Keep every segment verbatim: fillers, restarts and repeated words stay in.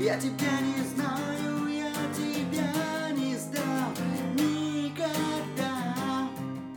Я тебя не знаю, я тебя не сдам никогда.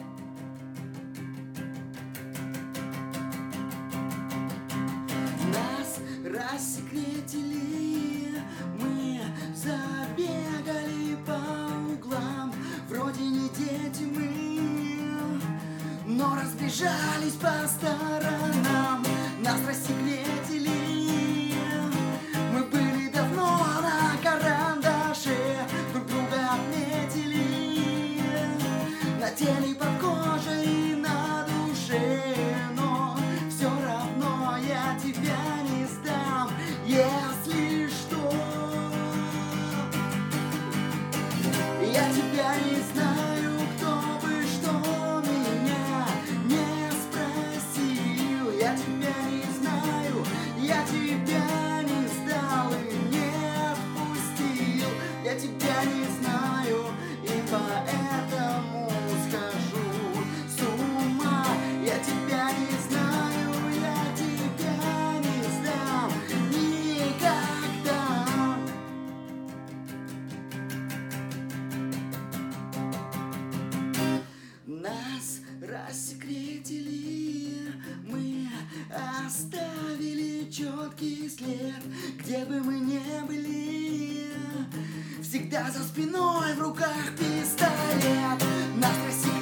Нас рассекретили, мы забегали по углам. Вроде не дети мы, но разбежались по сторонам. Нас рассекретили, мы были давно на карандаше, друг друга отметили на теле, под кожей и на душе. Но все равно я тебя не сдам, если что. Я тебя не знаю, кто бы что меня не спросил. Я тебя не знаю, я тебя не сдал и не отпустил. Я тебя не знаю, и поэтому схожу с ума. Я тебя не знаю, я тебя не сдам никогда. Нас рассекретили, мы оставили четкий след. Где бы мы ни были, всегда за спиной в руках пистолет. Нас рассекретили.